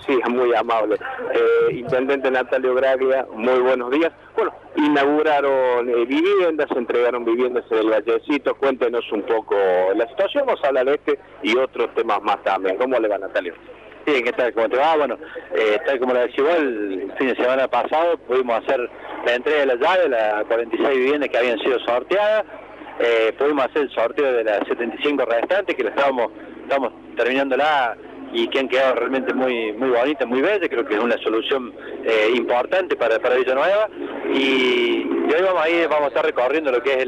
Sí, muy amable. Intendente Natalio Graglia, muy buenos días. Bueno, inauguraron viviendas, entregaron viviendas en el Vallecito. Cuéntenos un poco la situación, vamos a hablar de este y otros temas más también. ¿Cómo le va, Natalio? Bien, ¿qué tal? ¿Cómo te va? Bueno, tal como lo decía igual, el fin de semana pasado pudimos hacer la entrega de las llaves, las 46 viviendas que habían sido sorteadas. Pudimos hacer el sorteo de las 75 restantes, que lo estamos terminándola y que han quedado realmente muy bonitas, muy bellas. Creo que es una solución importante para Villanueva. Y hoy vamos a estar recorriendo lo que es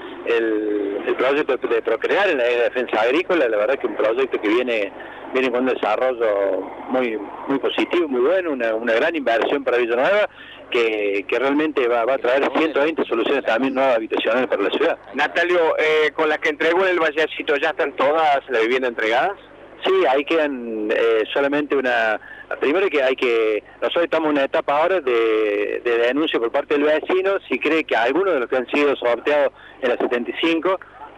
el proyecto de Procrear en la defensa agrícola. La verdad que un proyecto que viene con un desarrollo muy positivo, muy bueno, una gran inversión para Villanueva, que realmente va a traer 120 soluciones también nuevas habitacionales para la ciudad. Natalio, con las que entregó en el Vallecito, ¿ya están todas las viviendas entregadas? Sí, ahí quedan solamente una... Primero nosotros estamos en una etapa ahora de denuncia por parte del vecino, si cree que alguno de los que han sido sorteados en la 75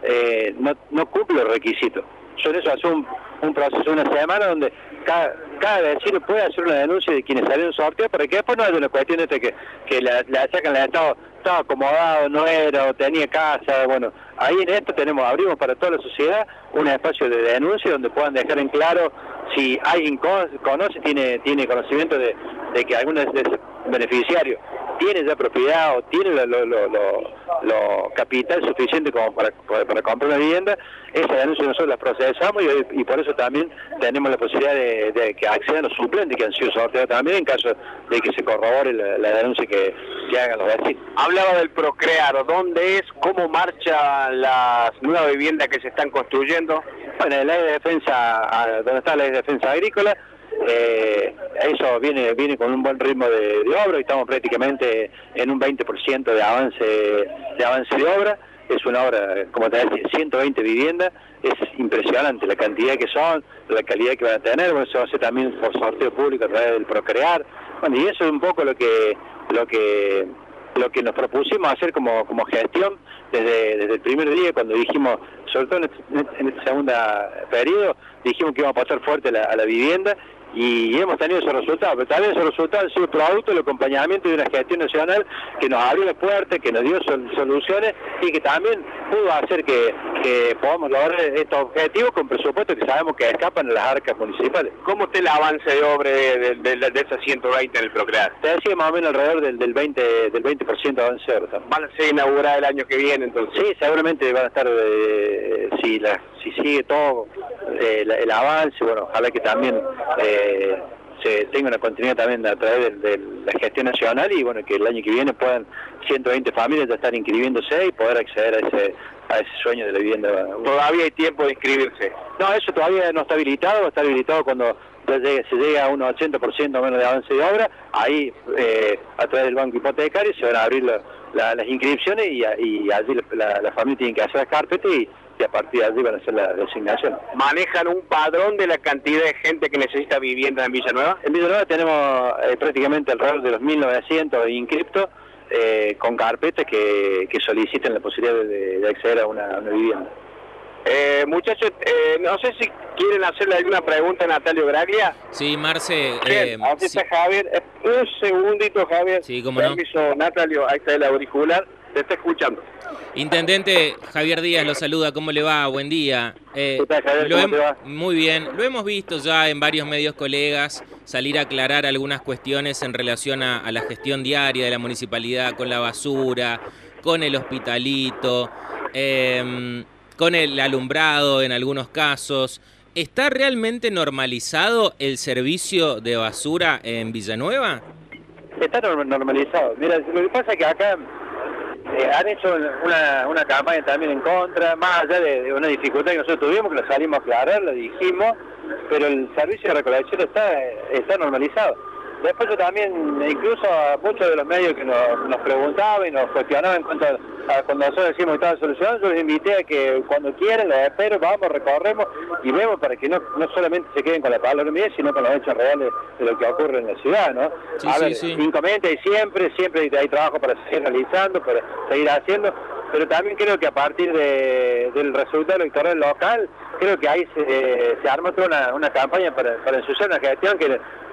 no cumple los requisitos. Yo en eso hace un proceso de una semana donde cada vecino puede hacer una denuncia de quienes salieron sorteados para que después no haya una cuestión de que la sacan del Estado, estaba acomodado, no era, o tenía casa. Bueno, ahí en esto abrimos para toda la sociedad un espacio de denuncia donde puedan dejar en claro si alguien conoce, tiene conocimiento de que algún beneficiario tiene ya propiedad o tiene lo capital suficiente como para comprar una vivienda. Esa denuncia nosotros la procesamos y por eso también tenemos la posibilidad de que accedan los suplentes que han sido sorteados también en caso de que se corrobore la denuncia que hagan los vecinos. Hablaba del Procrear, ¿dónde es? ¿Cómo marchan las nuevas viviendas que se están construyendo? Bueno, en la ley de defensa, donde está la ley de defensa agrícola, eso viene con un buen ritmo de obra y estamos prácticamente en un 20% de avance de obra. Es una obra, como te decía, 120 viviendas, es impresionante la cantidad que son, la calidad que van a tener. Bueno, se va a hacer también por sorteo público a través del Procrear. Bueno, y eso es un poco lo que nos propusimos hacer como gestión desde el primer día, cuando dijimos, sobre todo en este segundo periodo, dijimos que íbamos a pasar fuerte a la vivienda. Y hemos tenido esos resultados, pero también esos resultados han sido producto del acompañamiento de una gestión nacional que nos abrió las puertas, que nos dio soluciones y que también pudo hacer que podamos lograr estos objetivos con presupuestos que sabemos que escapan a las arcas municipales. ¿Cómo está el avance de obra de esas 120 en el Procrear? Te decía más o menos alrededor del 20% de avance de obra. ¿Van a ser inauguradas el año que viene entonces? Sí, seguramente van a estar, si sigue todo el avance, bueno, ojalá que también se tenga una continuidad también a través de la gestión nacional y bueno, que el año que viene puedan 120 familias ya estar inscribiéndose y poder acceder a ese sueño de la vivienda. ¿Todavía hay tiempo de inscribirse? No, eso todavía no está habilitado, va a estar habilitado cuando se llega a un 80% o menos de avance de obra. Ahí a través del banco hipotecario se van a abrir las inscripciones y allí la familia tiene que hacer las carpetas y a partir de allí van a hacer la designación. ¿Manejan un padrón de la cantidad de gente que necesita vivienda en Villanueva? En Villanueva tenemos prácticamente alrededor de los 1.900 inscriptos con carpetas que soliciten la posibilidad de acceder a una vivienda. Muchachos, no sé si quieren hacerle alguna pregunta a Natalio Graglia. Sí, Marce. Aquí está Javier. Un segundito, Javier. Sí, cómo no. Permiso, Natalio, ahí está el auricular. Te está escuchando. Intendente Javier Díaz lo saluda, ¿cómo le va? Buen día. ¿Qué tal, Javier? ¿Cómo te va? Muy bien, lo hemos visto ya en varios medios colegas salir a aclarar algunas cuestiones en relación a la gestión diaria de la municipalidad con la basura, con el hospitalito, con el alumbrado en algunos casos. ¿Está realmente normalizado el servicio de basura en Villanueva? Está normalizado. Mira, lo que pasa es que acá han hecho una campaña también en contra, más allá de una dificultad que nosotros tuvimos, que lo salimos a aclarar, lo dijimos, pero el servicio de recolección está normalizado. Después yo también, incluso a muchos de los medios que nos preguntaban y nos cuestionaban en cuanto a cuando nosotros decimos que estaba solucionado, yo les invité a que cuando quieran, los espero, vamos, recorremos y vemos para que no solamente se queden con la palabra mía, sino con los hechos reales de lo que ocurre en la ciudad, ¿no? Sí, a ver, sí. inconvenientes hay siempre hay trabajo para seguir realizando, para seguir haciendo, pero también creo que a partir del resultado electoral local, creo que ahí se armó toda una campaña para ensuciar una gestión que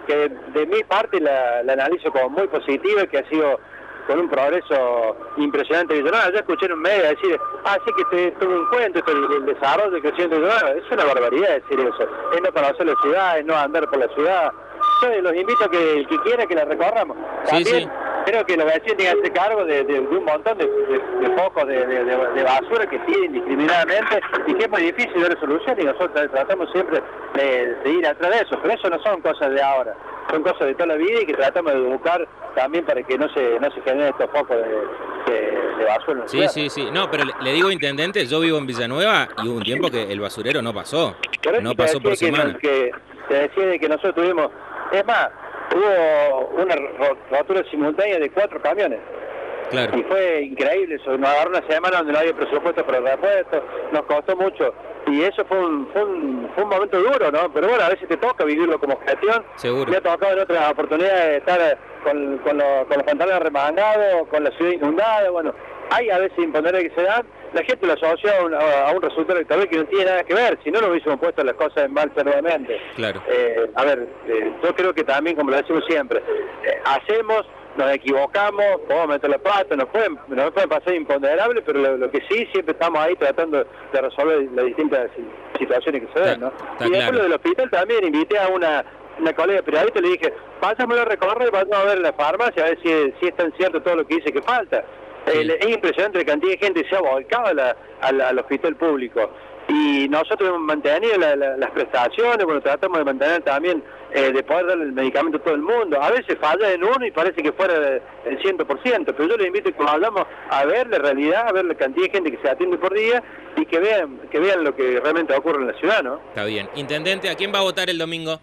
que de mi parte la analizo como muy positiva, que ha sido con un progreso impresionante de Villanueva. Yo escuché en un medio decir, sí que tuvo un cuento, el desarrollo, el crecimiento de Villanueva. Es una barbaridad decir eso. Es no conocer la ciudad, es no andar por la ciudad. Yo los invito a que el que quiera que la recorramos. También creo que los vecinos tienen que hacer cargo de un montón de focos de basura que tienen indiscriminadamente y que es muy difícil dar solución, y nosotros tratamos siempre de ir atrás de eso. Pero eso no son cosas de ahora, son cosas de toda la vida y que tratamos de educar también para que no se generen estos focos de basura. Sí. No, pero le digo, intendente, yo vivo en Villanueva y hubo un tiempo que el basurero no pasó. No pasó por semana. Te decía de que nosotros tuvimos, es más, hubo una rotura simultánea de 4 camiones. Claro. Y fue increíble eso. Nos agarró una semana donde no había presupuesto para el repuesto, nos costó mucho. Y eso fue un momento duro, ¿no? Pero bueno, a veces te toca vivirlo como gestión. Seguro. Me ha tocado en otras oportunidades estar con los pantalones remangados, con la ciudad inundada. Bueno, hay a veces imponderantes que se dan. La gente lo asocia a un resultado electoral que no tiene nada que ver, si no, lo hubiésemos puesto las cosas en marcha nuevamente. Claro. Yo creo que también, como lo decimos siempre, nos equivocamos, podemos meter la pata, nos pueden pasar imponderables, pero lo que sí, siempre estamos ahí tratando de resolver las distintas situaciones que se den, ¿no? Y después lo del hospital también, invité a una colega periodista y le dije, pásamelo a recorrer y vamos a ver en la farmacia, a ver si es tan cierto todo lo que dice que falta. Es impresionante la cantidad de gente que se ha volcado al hospital público. Y nosotros hemos mantenido las prestaciones, bueno, tratamos de mantener también, de poder darle el medicamento a todo el mundo. A veces falla en uno y parece que fuera el 100%, pero yo les invito a que vayamos a ver la realidad, a ver la cantidad de gente que se atiende por día y que vean lo que realmente ocurre en la ciudad, ¿no? Está bien. Intendente, ¿a quién va a votar el domingo?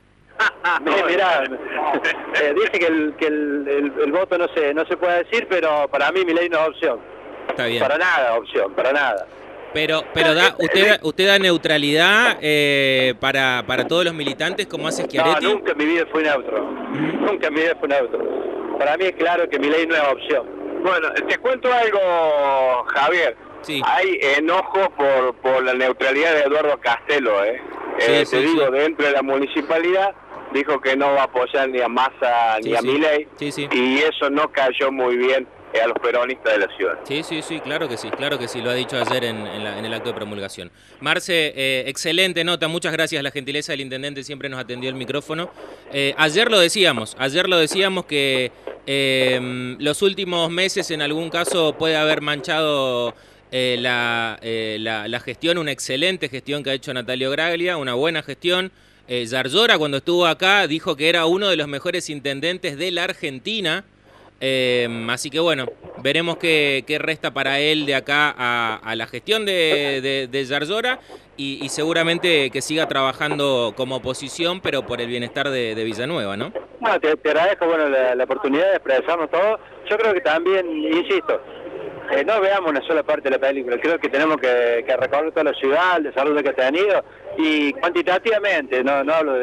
Mirá, dice que el voto no se puede decir, pero para mí Milei no es opción. Está bien. Para nada opción, para nada. Pero usted da neutralidad para todos los militantes como hace Schiaretti. No, nunca en mi vida fue neutro. Nunca en mi vida fue neutro. Para mí es claro que Milei no es opción. Bueno, te cuento algo, Javier. Sí. Hay enojo por la neutralidad de Eduardo Castelo, te digo, dentro de la municipalidad dijo que no va a apoyar ni a Massa ni a Milei, y eso no cayó muy bien a los peronistas de la ciudad. Sí, claro que sí, lo ha dicho ayer en el acto de promulgación. Marce, excelente nota, muchas gracias, la gentileza del intendente siempre nos atendió el micrófono. Ayer lo decíamos que los últimos meses en algún caso puede haber manchado la gestión, una excelente gestión que ha hecho Natalio Graglia, una buena gestión. Zarzora, cuando estuvo acá, dijo que era uno de los mejores intendentes de la Argentina. Así que bueno, veremos qué resta para él de acá a la gestión de Zarzora y seguramente que siga trabajando como oposición, pero por el bienestar de Villanueva, ¿no? Bueno, te agradezco la oportunidad de expresarnos todo. Yo creo que también, insisto, no veamos una sola parte de la película. Creo que tenemos que recorrer toda la ciudad, el desarrollo que ha tenido, y cuantitativamente, no hablo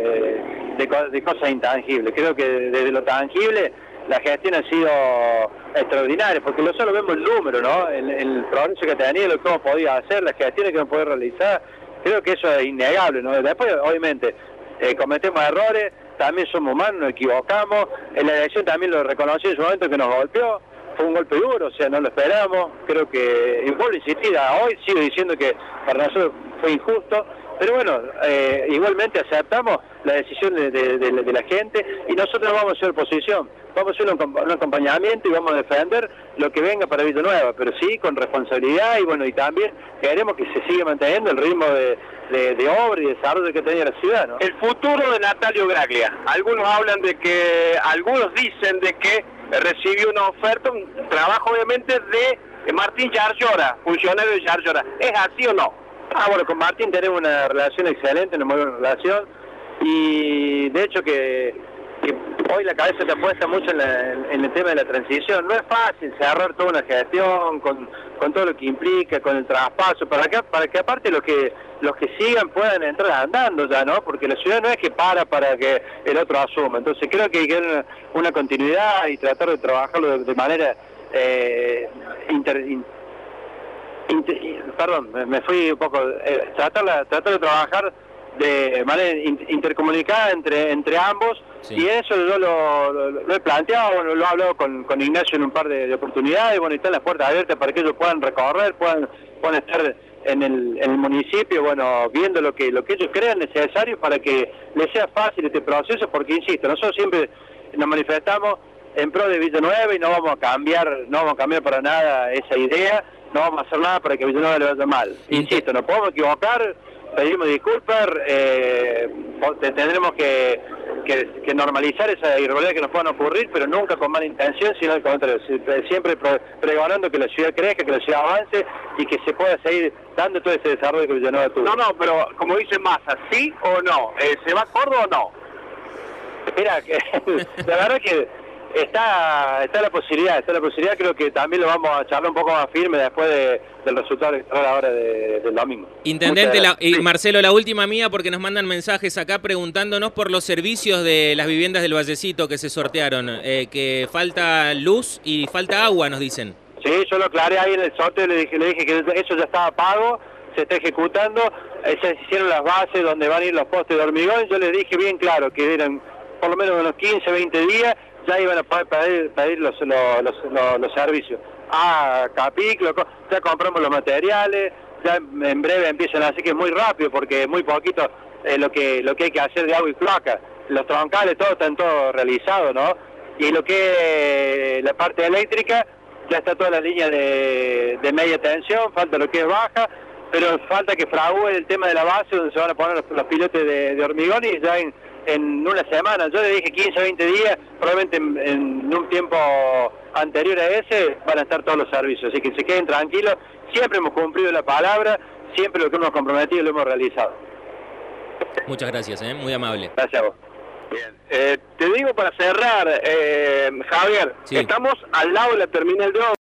de cosas intangibles. Creo que desde lo tangible la gestión ha sido extraordinaria, porque no solo vemos el número, ¿no? El progreso que ha tenido, lo que hemos podido hacer, las gestiones que hemos podido realizar. Creo que eso es innegable, ¿no? Después, obviamente, cometemos errores, también somos humanos, nos equivocamos. En la elección también lo reconocí en su momento que nos golpeó. Fue un golpe duro, o sea, no lo esperamos. Creo que, y vuelvo a insistir, hoy sigo diciendo que para nosotros fue injusto, pero bueno, igualmente aceptamos la decisión de la gente y nosotros vamos a hacer oposición. Vamos a hacer un acompañamiento y vamos a defender lo que venga para Villanueva, pero sí con responsabilidad, y bueno, y también queremos que se siga manteniendo el ritmo de obra y desarrollo que tenía la ciudad, ¿no? El futuro de Natalio Graglia. Algunos dicen de que recibió una oferta, un trabajo obviamente de Martín Zarzora, funcionario de Zarzora. ¿Es así o no? Bueno, con Martín tenemos una relación excelente, una muy buena relación, y de hecho que hoy la cabeza te apuesta mucho en el tema de la transición. No es fácil cerrar toda una gestión con todo lo que implica, con el traspaso, para que aparte los que sigan puedan entrar andando ya, ¿no? Porque la ciudad no es que para que el otro asuma. Entonces creo que hay que dar una continuidad y tratar de trabajarlo de manera perdón, me fui un poco, tratar de trabajar de manera intercomunicada entre ambos, sí. Y eso yo lo he planteado, bueno, lo he hablado con Ignacio en un par de oportunidades, bueno, y están las puertas abiertas para que ellos puedan recorrer, puedan estar en el municipio, bueno, viendo lo que ellos crean necesario para que les sea fácil este proceso, porque insisto, nosotros siempre nos manifestamos en pro de Villanueva y no vamos a cambiar para nada esa idea, no vamos a hacer nada para que Villanueva le vaya mal. Insisto, nos podemos equivocar, pedimos disculpas, tendremos que normalizar esa irregularidad que nos puedan ocurrir, pero nunca con mala intención, sino al contrario, siempre pregonando que la ciudad crezca, que la ciudad avance y que se pueda seguir dando todo ese desarrollo que Villanueva tuvo. No, pero como dice Massa, ¿sí o no? ¿Se va a Córdoba o no? Mira, la verdad que está la posibilidad, creo que también lo vamos a charlar un poco más firme después del resultado electoral ahora del domingo. Intendente, Marcelo, la última mía, porque nos mandan mensajes acá preguntándonos por los servicios de las viviendas del Vallecito que se sortearon, que falta luz y falta agua, nos dicen. Sí, yo lo aclaré ahí en el sorteo, le dije que eso ya estaba pago, se está ejecutando, se hicieron las bases donde van a ir los postes de hormigón, yo les dije bien claro que eran por lo menos unos 15, 20 días, ya iban a poder pedir los servicios. Capiclo, ya compramos los materiales, ya en breve empiezan, así que es muy rápido porque es muy poquito lo que hay que hacer de agua y cloaca. Los troncales, están todo realizado, ¿no? Y lo que es la parte eléctrica, ya está toda la línea de media tensión, falta lo que es baja, pero falta que fragúe el tema de la base donde se van a poner los pilotes de hormigón y ya en una semana, yo le dije 15 o 20 días, probablemente en un tiempo anterior a ese van a estar todos los servicios, así que se queden tranquilos, siempre hemos cumplido la palabra, siempre lo que hemos comprometido lo hemos realizado. Muchas gracias, muy amable. Gracias a vos. Bien, te digo para cerrar, Javier, sí. Estamos al lado de la terminal de